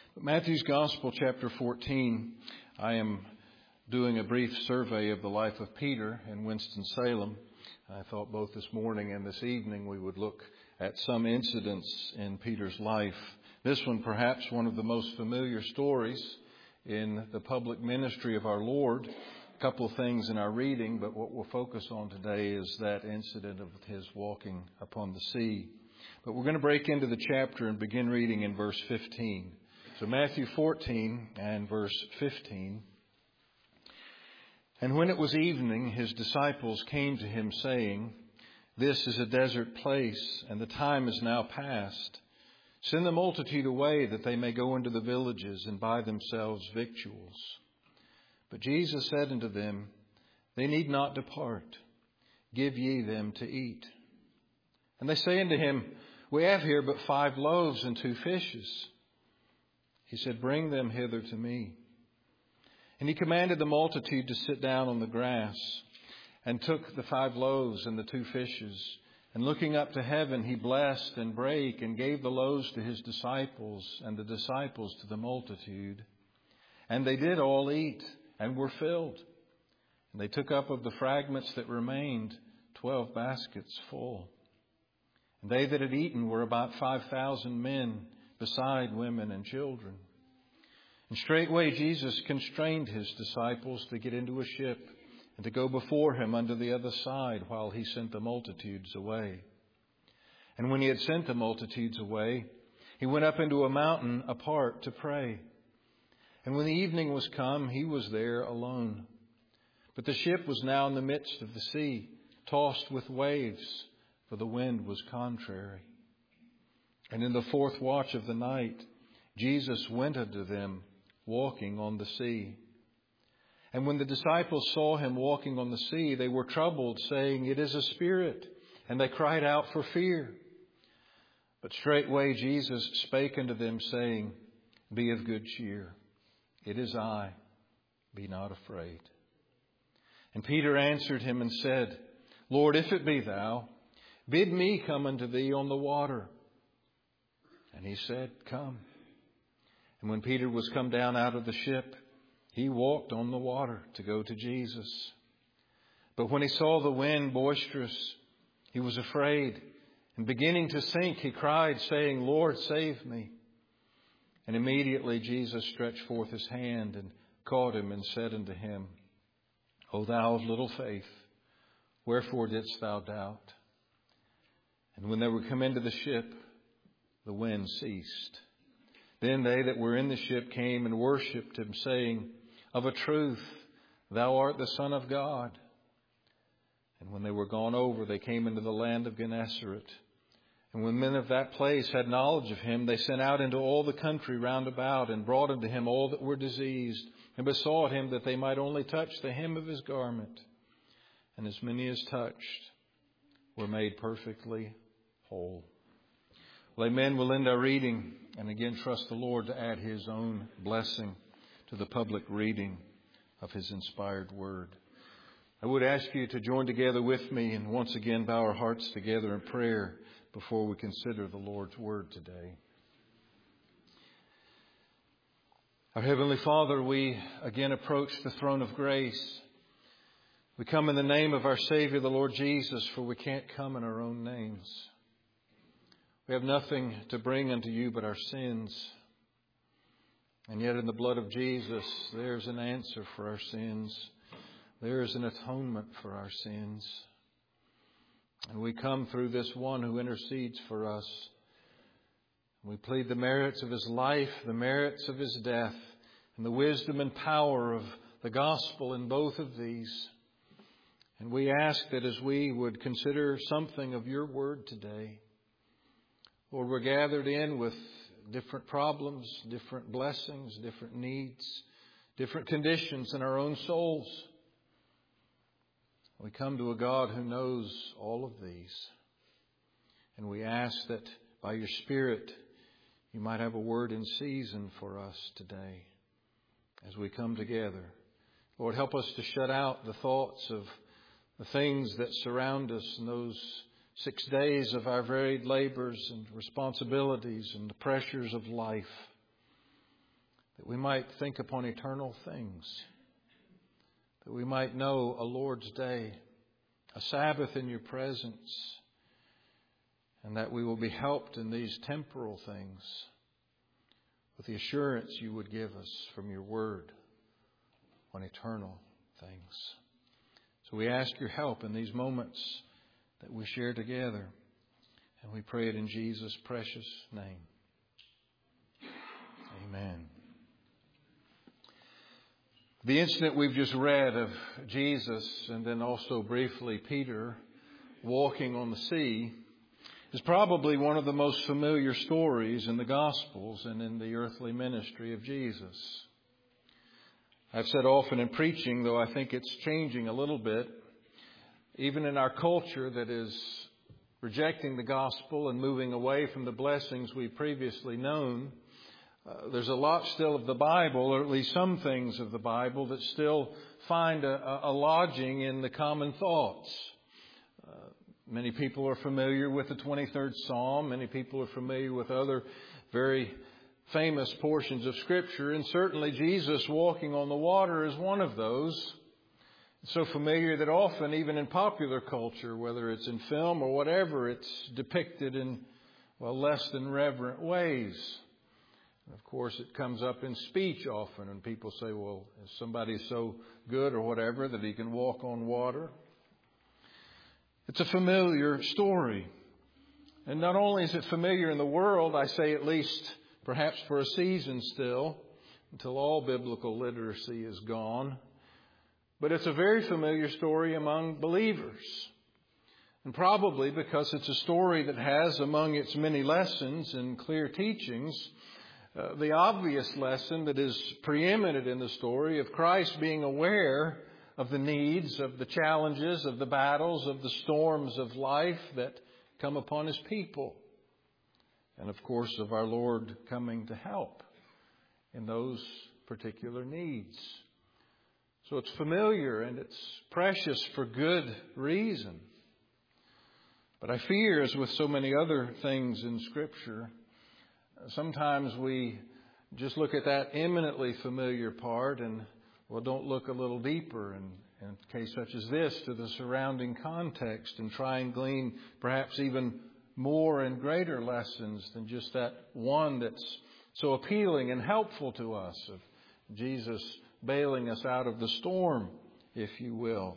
Matthew's Gospel, chapter 14. I am doing a brief survey of the life of Peter in Winston-Salem. I thought both this morning and this evening we would look at some incidents in Peter's life. This one, perhaps one of the most familiar stories in the public ministry of our Lord. A couple of things in our reading, but what we'll focus on today is that incident of his walking upon the sea. But we're going to break into the chapter and begin reading in verse 15. So Matthew 14 and verse 15. And when it was evening, his disciples came to him saying, "This is a desert place, and the time is now past. Send the multitude away that they may go into the villages and buy themselves victuals." But Jesus said unto them, "They need not depart. Give ye them to eat." And they say unto him, "We have here but 5 loaves and 2 fishes. He said, "Bring them hither to me." And he commanded the multitude to sit down on the grass, and took the 5 loaves and the 2 fishes. And looking up to heaven, he blessed and brake, and gave the loaves to his disciples, and the disciples to the multitude. And they did all eat, and were filled. And they took up of the fragments that remained 12 baskets full. And they that had eaten were about 5,000 men, beside women and children. And straightway Jesus constrained his disciples to get into a ship and to go before him unto the other side while he sent the multitudes away. And when he had sent the multitudes away, he went up into a mountain apart to pray. And when the evening was come, he was there alone. But the ship was now in the midst of the sea, tossed with waves, for the wind was contrary. And in the 4th watch of the night, Jesus went unto them, walking on the sea. And when the disciples saw him walking on the sea, they were troubled, saying, "It is a spirit." And they cried out for fear. But straightway Jesus spake unto them, saying, "Be of good cheer. It is I. Be not afraid." And Peter answered him and said, "Lord, if it be thou, bid me come unto thee on the water." And he said, "Come." And when Peter was come down out of the ship, he walked on the water to go to Jesus. But when he saw the wind boisterous, he was afraid, and beginning to sink, he cried, saying, "Lord, save me." And immediately Jesus stretched forth his hand and caught him and said unto him, "O thou of little faith, wherefore didst thou doubt?" And when they were come into the ship, the wind ceased. Then they that were in the ship came and worshipped him, saying, "Of a truth, thou art the Son of God." And when they were gone over, they came into the land of Gennesaret. And when men of that place had knowledge of him, they sent out into all the country round about, and brought unto him all that were diseased, and besought him that they might only touch the hem of his garment. And as many as touched were made perfectly whole. Well, amen. We'll end our reading and again trust the Lord to add his own blessing to the public reading of his inspired word. I would ask you to join together with me and once again bow our hearts together in prayer before we consider the Lord's word today. Our Heavenly Father, we again approach the throne of grace. We come in the name of our Savior, the Lord Jesus, for we can't come in our own names. We have nothing to bring unto you but our sins. And yet in the blood of Jesus, there's an answer for our sins. There is an atonement for our sins. And we come through this one who intercedes for us. We plead the merits of his life, the merits of his death, and the wisdom and power of the gospel in both of these. And we ask that as we would consider something of your word today, Lord, we're gathered in with different problems, different blessings, different needs, different conditions in our own souls. We come to a God who knows all of these. And we ask that by your Spirit, you might have a word in season for us today as we come together. Lord, help us to shut out the thoughts of the things that surround us in those 6 days of our varied labors and responsibilities and the pressures of life. that we might think upon eternal things, that we might know a Lord's day, a Sabbath in your presence, and that we will be helped in these temporal things with the assurance you would give us from your word on eternal things. So we ask your help in these moments that we share together, and we pray it in Jesus' precious name. Amen. The incident we've just read of Jesus and then also briefly Peter walking on the sea is probably one of the most familiar stories in the Gospels and in the earthly ministry of Jesus. I've said often in preaching, though I think it's changing a little bit, even in our culture that is rejecting the gospel and moving away from the blessings we've previously known, there's a lot still of the Bible, or at least some things of the Bible, that still find a lodging in the common thoughts. Many people are familiar with the 23rd Psalm. Many people are familiar with other very famous portions of Scripture. And certainly Jesus walking on the water is one of those. It's so familiar that often, even in popular culture, whether it's in film or whatever, it's depicted in, less than reverent ways. Of course, it comes up in speech often, and people say, well, is somebody so good or whatever that he can walk on water? It's a familiar story. And not only is it familiar in the world, I say at least perhaps for a season still, until all biblical literacy is gone, but it's a very familiar story among believers. And probably because it's a story that has among its many lessons and clear teachings, the obvious lesson that is preeminent in the story of Christ being aware of the needs, of the challenges, of the battles, of the storms of life that come upon His people. And of course of our Lord coming to help in those particular needs. So it's familiar and it's precious for good reason. But I fear, as with so many other things in Scripture, sometimes we just look at that eminently familiar part and, don't look a little deeper in a case such as this to the surrounding context and try and glean perhaps even more and greater lessons than just that one that's so appealing and helpful to us of Jesus bailing us out of the storm, if you will.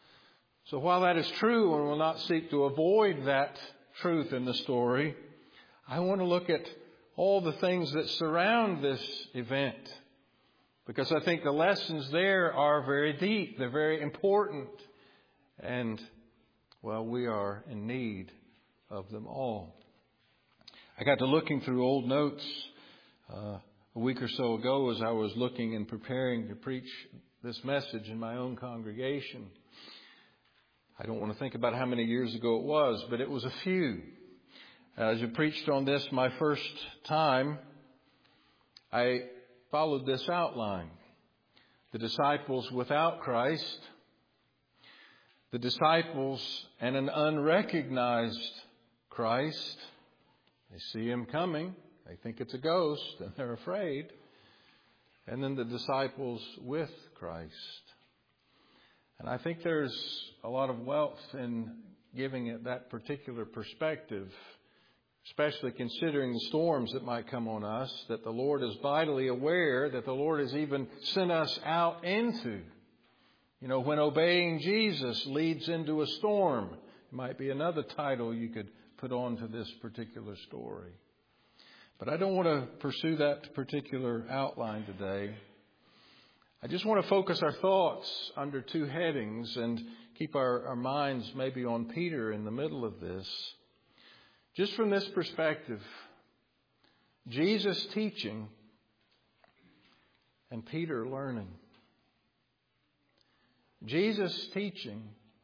So while that is true and will not seek to avoid that truth in the story, I want to look at all the things that surround this event, because I think the lessons there are very deep. They're very important. And, we are in need of them all. I got to looking through old notes a week or so ago as I was looking and preparing to preach this message in my own congregation. I don't want to think about how many years ago it was, but it was a few. As I preached on this my first time, I followed this outline. The disciples without Christ, the disciples and an unrecognized Christ. They see Him coming. They think it's a ghost and they're afraid. And then the disciples with Christ. And I think there's a lot of wealth in giving it that particular perspective, especially considering the storms that might come on us, that the Lord is vitally aware, that the Lord has even sent us out into. When obeying Jesus leads into a storm, it might be another title you could put on to this particular story. But I don't want to pursue that particular outline today. I just want to focus our thoughts under two headings and keep our minds maybe on Peter in the middle of this. Just from this perspective, Jesus teaching and Peter learning. Jesus teaching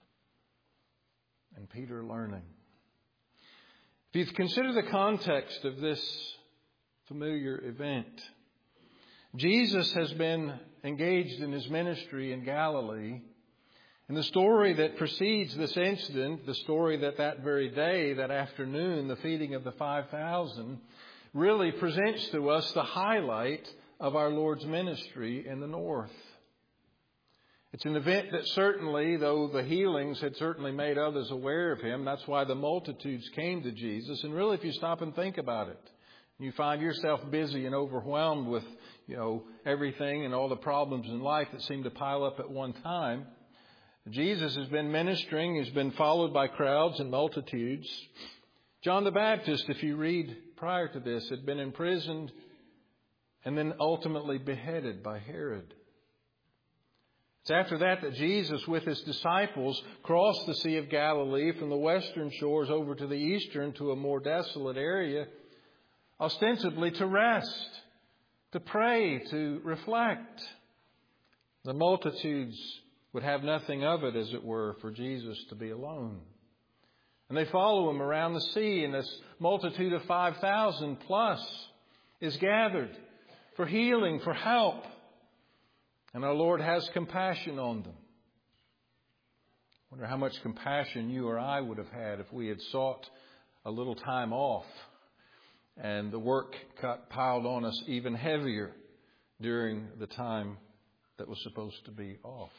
and Peter learning. If you consider the context of this familiar event, Jesus has been engaged in His ministry in Galilee. And the story that precedes this incident, the story that very day, that afternoon, the feeding of the 5,000, really presents to us the highlight of our Lord's ministry in the north. It's an event that certainly, though the healings had certainly made others aware of Him, that's why the multitudes came to Jesus. And really, if you stop and think about it, you find yourself busy and overwhelmed with, everything and all the problems in life that seem to pile up at one time. Jesus has been ministering. He's been followed by crowds and multitudes. John the Baptist, if you read prior to this, had been imprisoned and then ultimately beheaded by Herod. It's after that Jesus, with His disciples, crossed the Sea of Galilee from the western shores over to the eastern to a more desolate area, ostensibly to rest, to pray, to reflect. The multitudes would have nothing of it, as it were, for Jesus to be alone. And they follow Him around the sea, and this multitude of 5,000 plus is gathered for healing, for help. And our Lord has compassion on them. I wonder how much compassion you or I would have had if we had sought a little time off and the work piled on us even heavier during the time that was supposed to be off.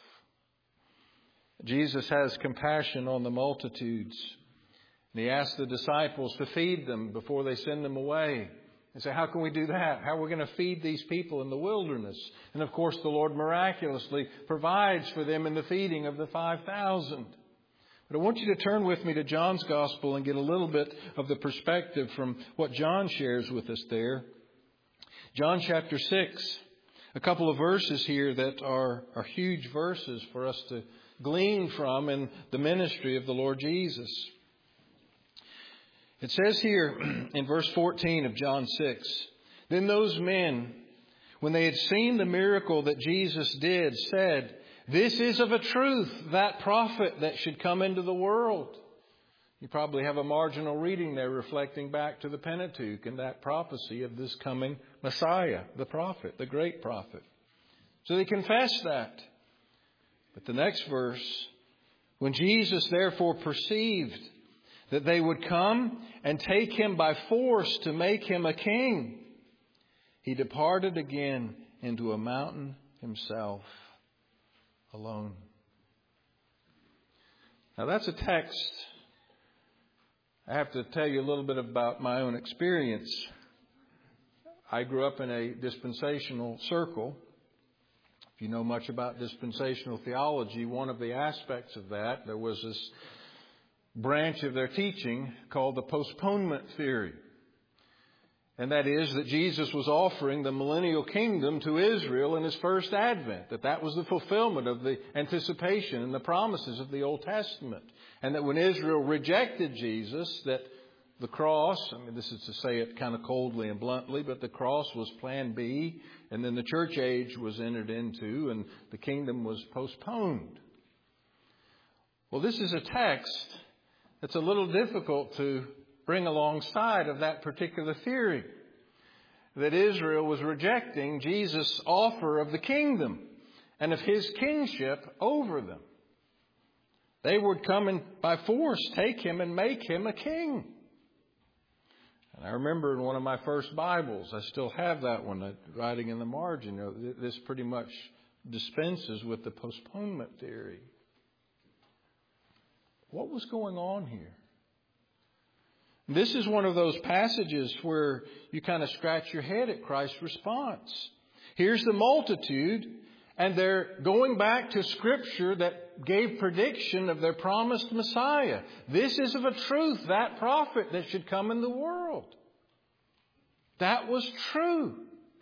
Jesus has compassion on the multitudes. And He asks the disciples to feed them before they send them away. They say, how can we do that? How are we going to feed these people in the wilderness? And of course, the Lord miraculously provides for them in the feeding of the 5,000. But I want you to turn with me to John's Gospel and get a little bit of the perspective from what John shares with us there. John chapter 6, a couple of verses here that are huge verses for us to glean from in the ministry of the Lord Jesus. It says here in verse 14 of John 6, then those men, when they had seen the miracle that Jesus did, said, this is of a truth that prophet that should come into the world. You probably have a marginal reading there reflecting back to the Pentateuch and that prophecy of this coming Messiah, the prophet, the great prophet. So they confess that. But the next verse, when Jesus therefore perceived that they would come and take Him by force to make Him a king, He departed again into a mountain Himself alone. Now that's a text. I have to tell you a little bit about my own experience. I grew up in a dispensational circle. If you know much about dispensational theology, one of the aspects of that, there was this branch of their teaching called the postponement theory. And that is that Jesus was offering the millennial kingdom to Israel in His first advent. That was the fulfillment of the anticipation and the promises of the Old Testament. And that when Israel rejected Jesus, that the cross, this is to say it kind of coldly and bluntly, but the cross was plan B. And then the church age was entered into and the kingdom was postponed. Well, this is a text that's a little difficult to bring alongside of that particular theory, that Israel was rejecting Jesus' offer of the kingdom and of His kingship over them. They would come and by force take Him and make Him a king. And I remember in one of my first Bibles, I still have that one, writing in the margin, this pretty much dispenses with the postponement theory. What was going on here? This is one of those passages where you kind of scratch your head at Christ's response. Here's the multitude, and they're going back to Scripture that gave prediction of their promised Messiah. This is of a truth, that prophet that should come in the world. That was true.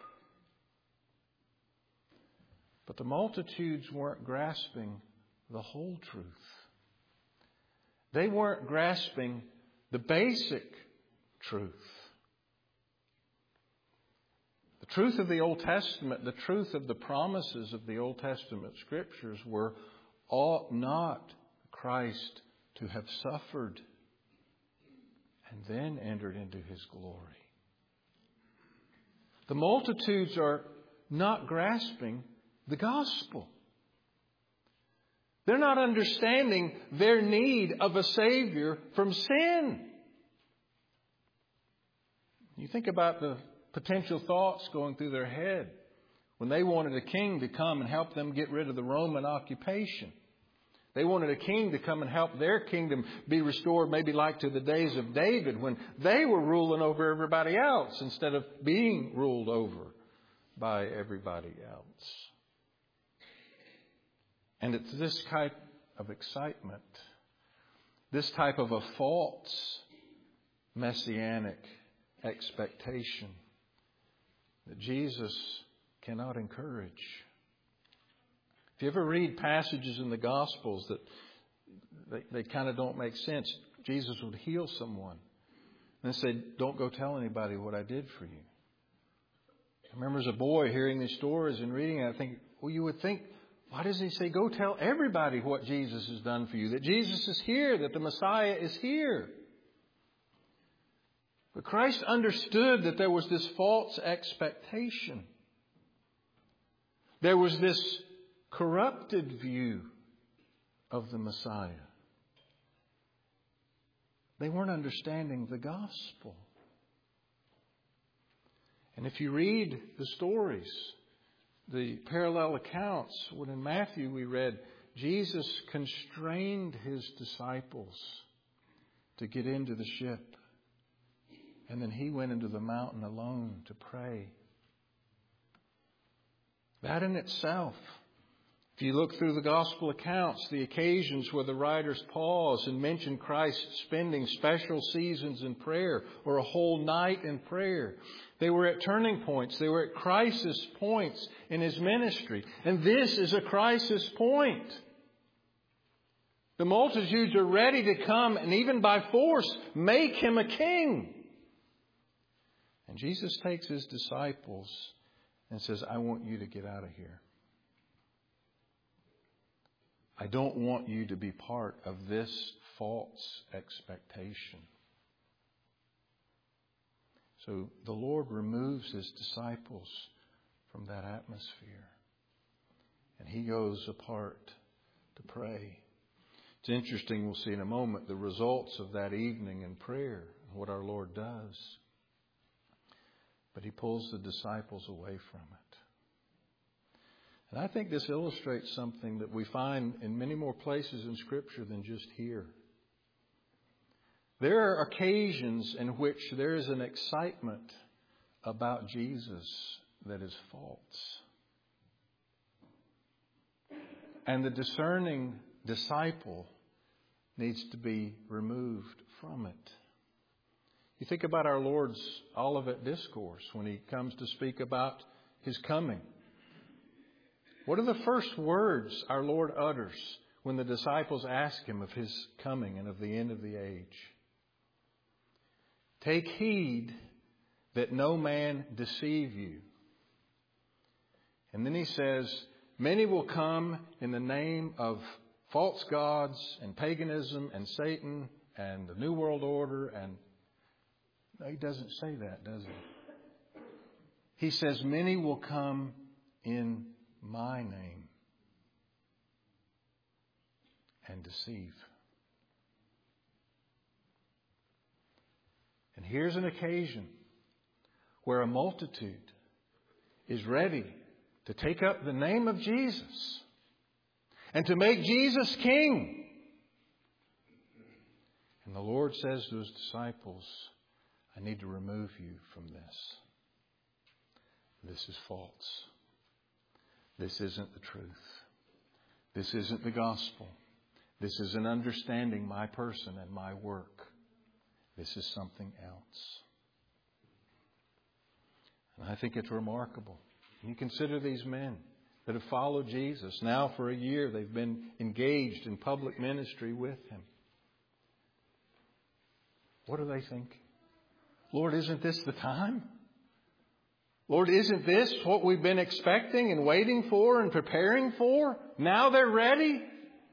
But the multitudes weren't grasping the whole truth. They weren't grasping the basic truth. The truth of the Old Testament, the truth of the promises of the Old Testament Scriptures were, ought not Christ to have suffered and then entered into His glory. The multitudes are not grasping the gospel. They're not understanding their need of a Savior from sin. You think about the potential thoughts going through their head. when they wanted a king to come and help them get rid of the Roman occupation. They wanted a king to come and help their kingdom be restored, maybe like to the days of David, when they were ruling over everybody else instead of being ruled over by everybody else. And it's this type of excitement, this type of a false messianic expectation that Jesus cannot encourage. If you ever read passages in the Gospels that they kind of don't make sense, Jesus would heal someone and say, don't go tell anybody what I did for you. I remember as a boy hearing these stories and reading it, I think, well, you would think, why doesn't he say, go tell everybody what Jesus has done for you, that Jesus is here, that the Messiah is here? But Christ understood that there was this false expectation. There was this corrupted view of the Messiah. They weren't understanding the gospel. And if you read the stories, the parallel accounts, when in Matthew we read, Jesus constrained his disciples to get into the ship. And then he went into the mountain alone to pray. That in itself, if you look through the gospel accounts, the occasions where the writers pause and mention Christ spending special seasons in prayer or a whole night in prayer, they were at turning points. They were at crisis points in his ministry. And this is a crisis point. The multitudes are ready to come and even by force make him a king. And Jesus takes his disciples and says, I want you to get out of here. I don't want you to be part of this false expectation. So the Lord removes his disciples from that atmosphere. And he goes apart to pray. It's interesting, we'll see in a moment, the results of that evening in prayer, what our Lord does. But he pulls the disciples away from it. And I think this illustrates something that we find in many more places in Scripture than just here. There are occasions in which there is an excitement about Jesus that is false. And the discerning disciple needs to be removed from it. You think about our Lord's Olivet Discourse when he comes to speak about his coming. What are the first words our Lord utters when the disciples ask him of his coming and of the end of the age? Take heed that no man deceive you. And then he says, many will come in the name of false gods and paganism and Satan and the New World Order. And no, he doesn't say that, does he? He says, many will come in my name and deceive. And here's an occasion where a multitude is ready to take up the name of Jesus and to make Jesus king. And the Lord says to his disciples, I need to remove you from this. This is false. This isn't the truth. This isn't the gospel. This isn't understanding my person and my work. This is something else. And I think it's remarkable. You consider these men that have followed Jesus. Now for a year they've been engaged in public ministry with him. What are they thinking? Lord, isn't this the time? Lord, isn't this what we've been expecting and waiting for and preparing for? Now they're ready.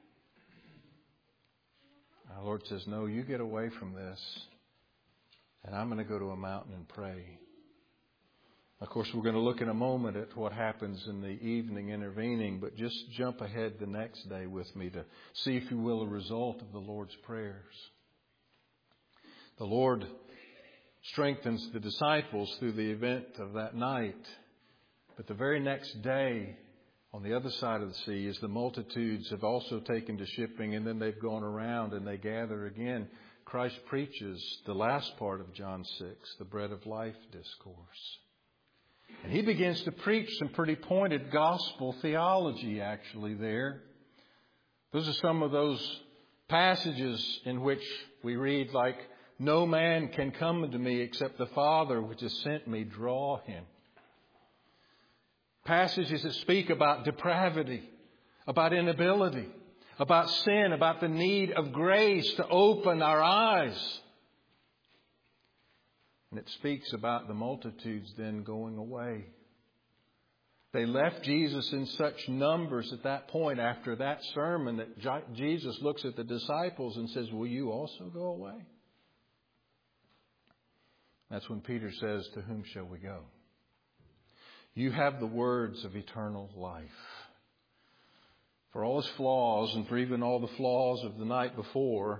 Our Lord says, no, you get away from this. And I'm going to go to a mountain and pray. Of course, we're going to look in a moment at what happens in the evening intervening, but just jump ahead the next day with me to see, if you will, a result of the Lord's prayers. The Lord strengthens the disciples through the event of that night. But the very next day, on the other side of the sea, as the multitudes have also taken to shipping and then they've gone around and they gather again, Christ preaches the last part of John 6, the bread of life discourse. And he begins to preach some pretty pointed gospel theology actually there. Those are some of those passages in which we read like, no man can come unto me except the Father which has sent me draw him. Passages that speak about depravity, about inability, about sin, about the need of grace to open our eyes. And it speaks about the multitudes then going away. They left Jesus in such numbers at that point after that sermon that Jesus looks at the disciples and says, will you also go away? That's when Peter says, to whom shall we go? You have the words of eternal life. For all his flaws and for even all the flaws of the night before,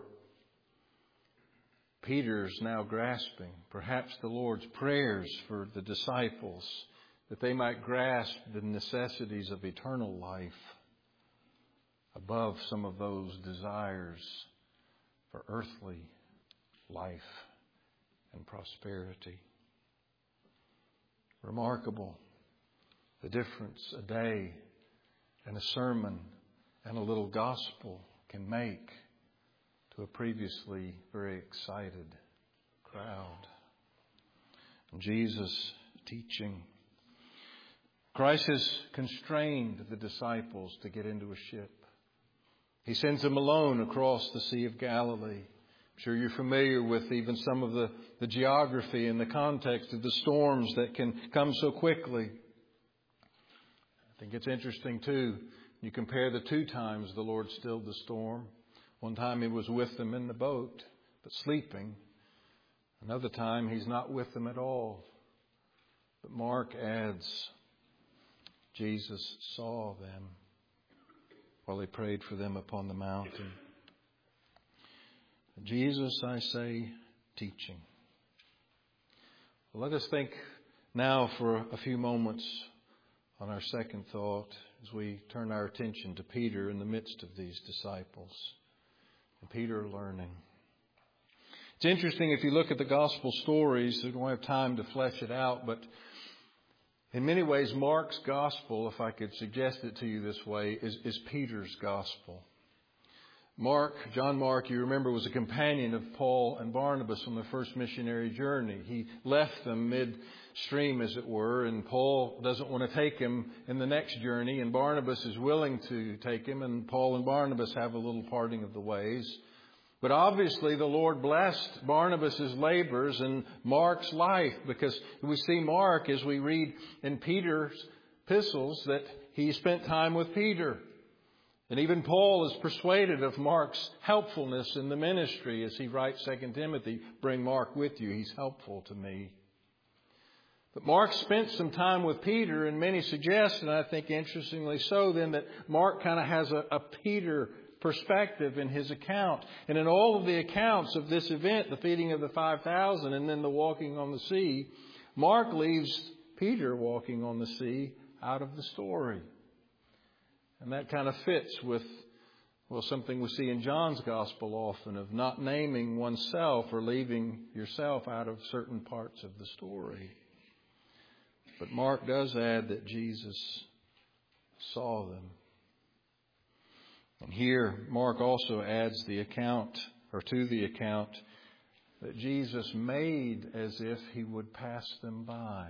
Peter's now grasping perhaps the Lord's prayers for the disciples that they might grasp the necessities of eternal life above some of those desires for earthly life and prosperity. Remarkable the difference a day and a sermon and a little gospel can make to a previously very excited crowd. And Jesus teaching. Christ has constrained the disciples to get into a ship. He sends them alone across the Sea of Galilee. I'm sure you're familiar with even some of the geography and the context of the storms that can come so quickly. I think it's interesting too. You compare the two times the Lord stilled the storm. One time he was with them in the boat, but sleeping. Another time he's not with them at all. But Mark adds, Jesus saw them while he prayed for them upon the mountain. Jesus, I say, teaching. Well, let us think now for a few moments on our second thought as we turn our attention to Peter in the midst of these disciples. And Peter learning. It's interesting if you look at the gospel stories, we don't have time to flesh it out, but in many ways Mark's gospel, if I could suggest it to you this way, is Peter's gospel. John Mark, you remember, was a companion of Paul and Barnabas on their first missionary journey. He left them midstream, as it were, and Paul doesn't want to take him in the next journey, and Barnabas is willing to take him, and Paul and Barnabas have a little parting of the ways. But obviously the Lord blessed Barnabas' labors and Mark's life, because we see Mark, as we read in Peter's epistles, that he spent time with Peter. And even Paul is persuaded of Mark's helpfulness in the ministry as he writes 2 Timothy, bring Mark with you, he's helpful to me. But Mark spent some time with Peter, and many suggest, and I think interestingly so, then that Mark kind of has a Peter perspective in his account. And in all of the accounts of this event, the feeding of the 5,000 and then the walking on the sea, Mark leaves Peter walking on the sea out of the story. And that kind of fits with, something we see in John's gospel often, of not naming oneself or leaving yourself out of certain parts of the story. But Mark does add that Jesus saw them. And here, Mark also adds to the account that Jesus made as if he would pass them by.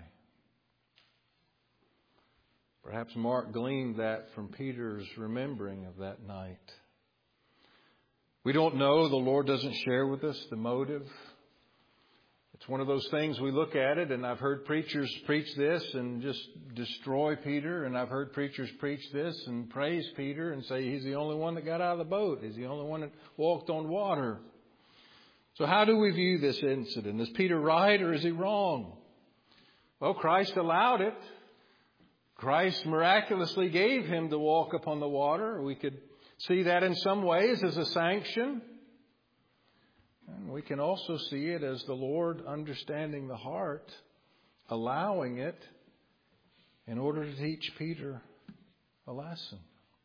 Perhaps Mark gleaned that from Peter's remembering of that night. We don't know. The Lord doesn't share with us the motive. It's one of those things we look at it, and I've heard preachers preach this and just destroy Peter, and I've heard preachers preach this and praise Peter and say he's the only one that got out of the boat. He's the only one that walked on water. So how do we view this incident? Is Peter right or is he wrong? Well, Christ allowed it. Christ miraculously gave him to walk upon the water. We could see that in some ways as a sanction. And we can also see it as the Lord understanding the heart, allowing it, in order to teach Peter a lesson.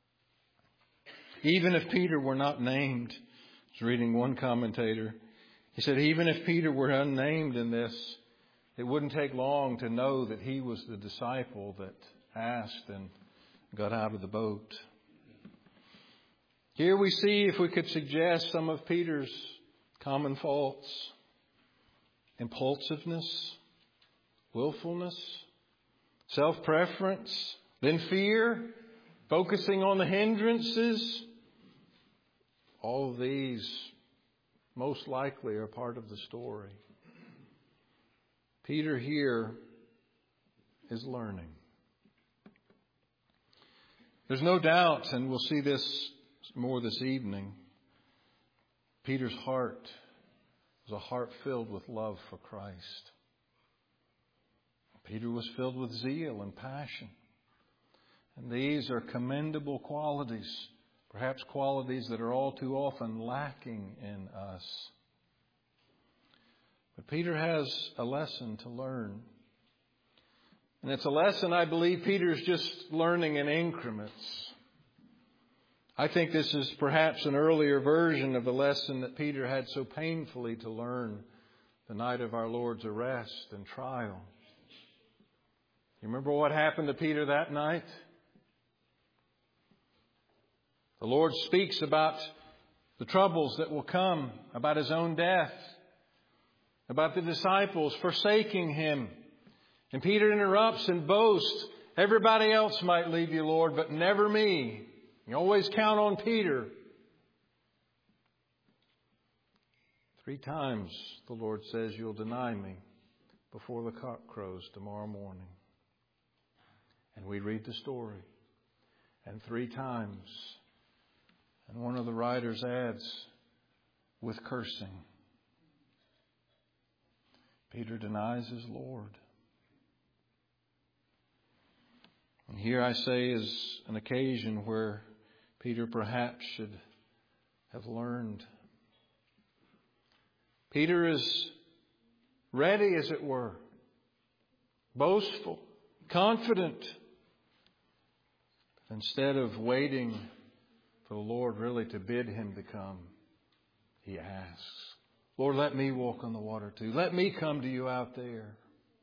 Even if Peter were not named, I was reading one commentator, he said even if Peter were unnamed in this, it wouldn't take long to know that he was the disciple that asked and got out of the boat. Here we see, if we could suggest, some of Peter's common faults: impulsiveness, willfulness, self-preference, then fear, focusing on the hindrances. All of these most likely are part of the story. Peter here is learning. There's no doubt, and we'll see this more this evening, Peter's heart was a heart filled with love for Christ. Peter was filled with zeal and passion. And these are commendable qualities, perhaps qualities that are all too often lacking in us. But Peter has a lesson to learn. And it's a lesson I believe Peter's just learning in increments. I think this is perhaps an earlier version of the lesson that Peter had so painfully to learn the night of our Lord's arrest and trial. You remember what happened to Peter that night? The Lord speaks about the troubles that will come, about His own death, about the disciples forsaking Him. And Peter interrupts and boasts, everybody else might leave you, Lord, but never me. You always count on Peter. 3 times, the Lord says, you'll deny me before the cock crows tomorrow morning. And we read the story. And 3 times. And one of the writers adds, with cursing. Peter denies his Lord. And here I say is an occasion where Peter perhaps should have learned. Peter is ready, as it were, boastful, confident. Instead of waiting for the Lord really to bid him to come, he asks, Lord, let me walk on the water too. Let me come to you out there.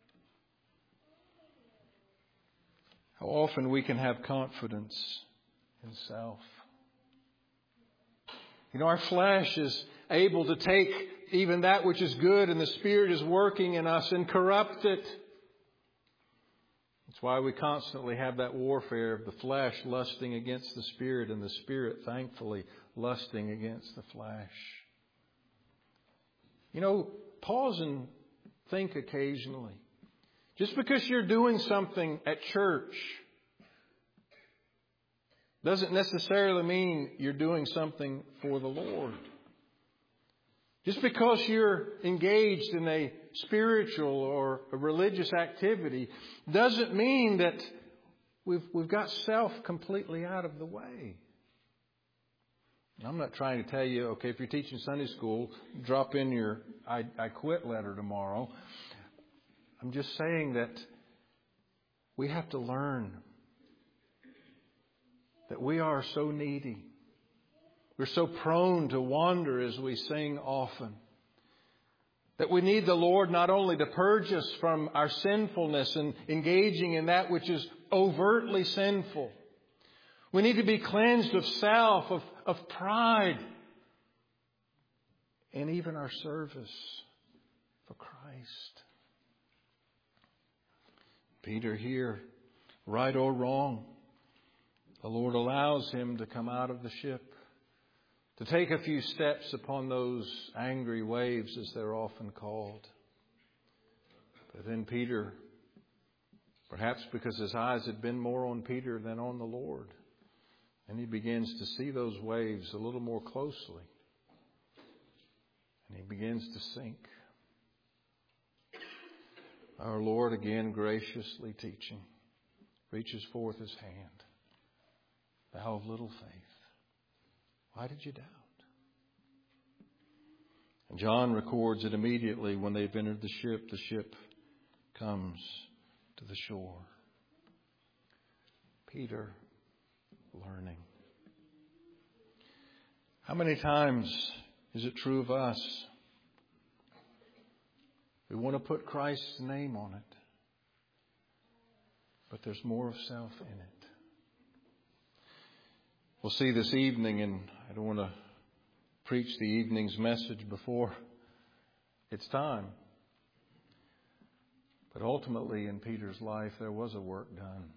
How often we can have confidence in self. You know, our flesh is able to take even that which is good and the Spirit is working in us and corrupt it. That's why we constantly have that warfare of the flesh lusting against the Spirit and the Spirit, thankfully, lusting against the flesh. You know, pause and think occasionally. Just because you're doing something at church doesn't necessarily mean you're doing something for the Lord. Just because you're engaged in a spiritual or a religious activity doesn't mean that we've got self completely out of the way. And I'm not trying to tell you, okay, if you're teaching Sunday school, drop in your I quit letter tomorrow. I'm just saying that we have to learn that we are so needy. We're so prone to wander, as we sing often. That we need the Lord not only to purge us from our sinfulness and engaging in that which is overtly sinful. We need to be cleansed of self, of pride, and even our service for Christ. Peter here, right or wrong, the Lord allows him to come out of the ship, to take a few steps upon those angry waves, as they're often called. But then Peter, perhaps because his eyes had been more on Peter than on the Lord, and he begins to see those waves a little more closely. And he begins to sink. Our Lord, again graciously teaching, reaches forth His hand. Thou of little faith, why did you doubt? And John records it immediately when they've entered the ship. The ship comes to the shore. Peter learning. How many times is it true of us? We want to put Christ's name on it, but there's more of self in it. We'll see this evening, and I don't want to preach the evening's message before it's time. But ultimately in Peter's life there was a work done.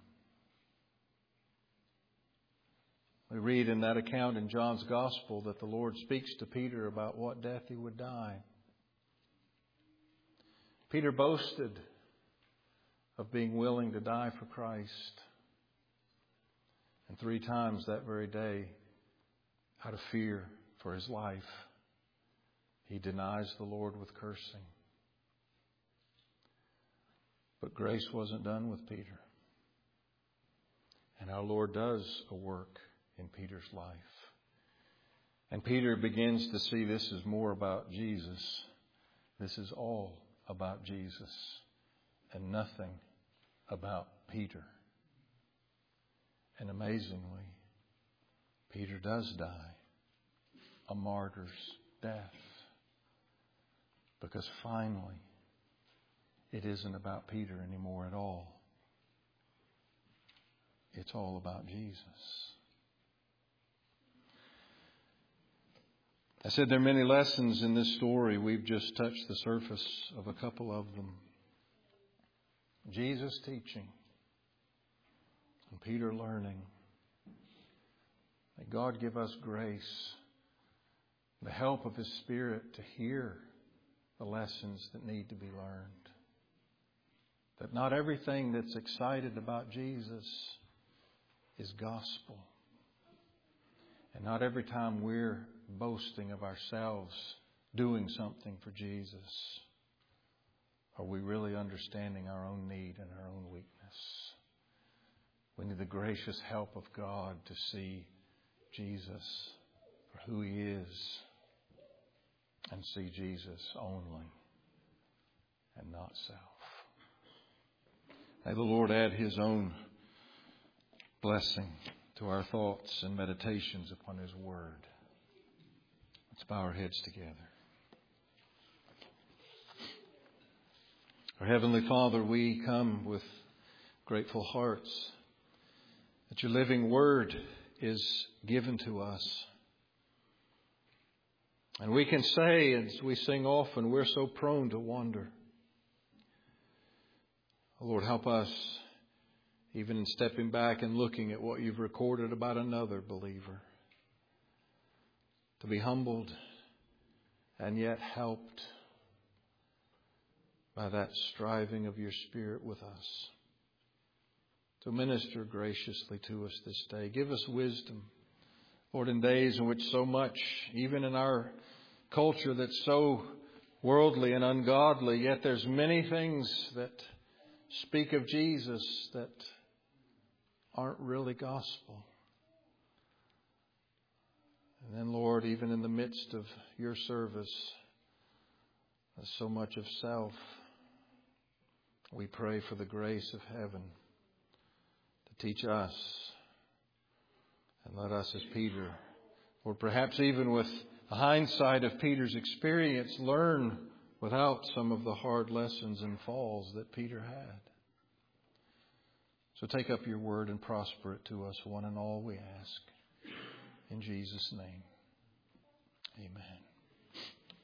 We read in that account in John's Gospel that the Lord speaks to Peter about what death he would die. Peter boasted of being willing to die for Christ. And 3 times that very day, out of fear for his life, he denies the Lord with cursing. But grace wasn't done with Peter. And our Lord does a work in Peter's life. And Peter begins to see this is more about Jesus. This is all about Jesus and nothing about Peter. And amazingly, Peter does die a martyr's death. Because finally, it isn't about Peter anymore at all. It's all about Jesus. I said there are many lessons in this story. We've just touched the surface of a couple of them. Jesus teaching and Peter learning. May God give us grace, the help of His Spirit to hear the lessons that need to be learned. That not everything that's excited about Jesus is gospel. And not every time we're boasting of ourselves doing something for Jesus are we really understanding our own need and our own weakness. We need the gracious help of God to see Jesus for who He is and see Jesus only and not self. May the Lord add His own blessing to our thoughts and meditations upon His Word. Let's bow our heads together. Our Heavenly Father, we come with grateful hearts that Your living Word is given to us. And we can say, as we sing often, we're so prone to wander. Lord, help us, even in stepping back and looking at what You've recorded about another believer, to be humbled and yet helped by that striving of Your Spirit with us. To minister graciously to us this day. Give us wisdom, Lord, in days in which so much, even in our culture that's so worldly and ungodly, yet there's many things that speak of Jesus that aren't really gospel. And then, Lord, even in the midst of Your service, there's so much of self. We pray for the grace of heaven to teach us. And let us as Peter, or perhaps even with the hindsight of Peter's experience, learn without some of the hard lessons and falls that Peter had. So take up Your word and prosper it to us, one and all, we ask. In Jesus' name.